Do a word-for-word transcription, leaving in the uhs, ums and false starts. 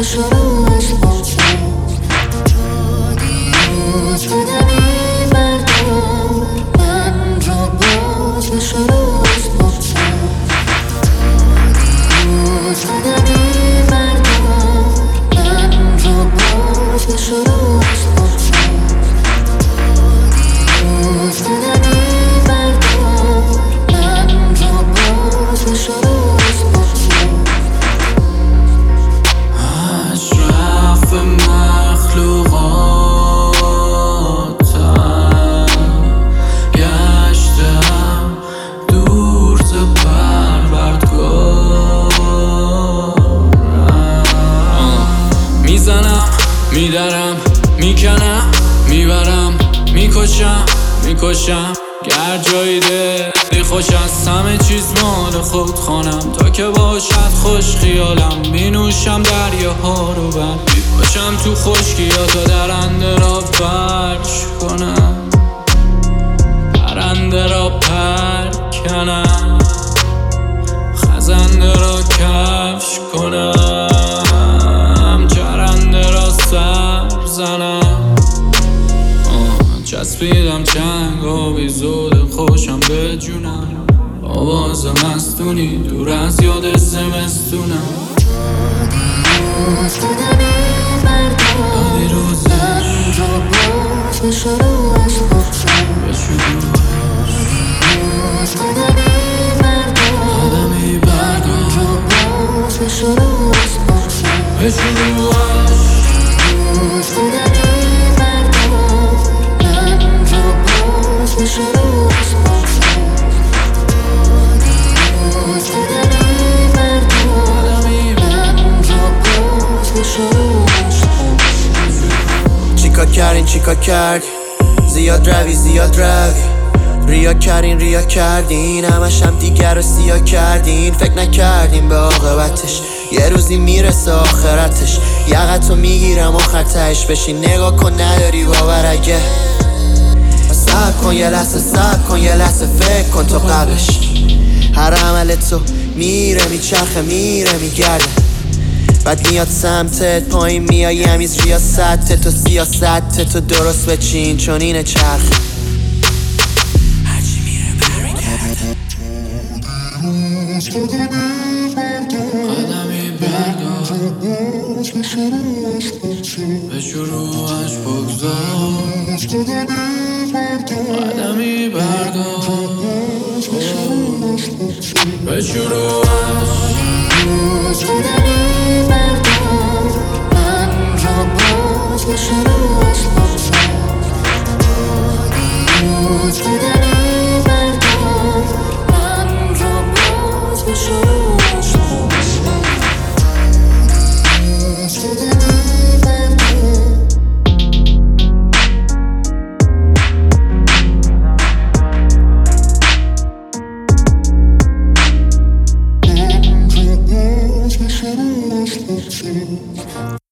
میدرم میکنم میبرم میکشم میکشم گر جایی دلی خوش از همه چیز مال خود خانم تا که باشد خوش خیالم مینوشم دریاها رو بر باشم تو خشکی یا تا درنده را فرش کنم پرنده را پر کنم خزنده را کفش کنم چرنده را سر زنم چسبیدم چنگ آبی زود خوشم به جونم آواز مستونی دور از یاد زمستونم دادی روزش به شروعش آدمی بردار به شروعش چیکار کردین چیکار کرد زیاد روی زیاد روی ریا کردین ریا کردین همش هم دیگر رو سیاه کردین فکر نکردین به عاقبتش یه روزی میرسه آخرتش یقتو میگیرم آخر تهش بشین نگاه کن نداری باور اگه صبر کن یه لحظه صبر کن یه لحظه فکر کن تو قبلش هر عمل تو میره میچرخه میره میگرده بعد میاد سمتت پایین میای همیز ریاست تو سیاست تو درست بچین چون اینه چرخه هرچی میره برمیگرده قدمی بردار به شروعش بگذار قدمی بردار به شروعش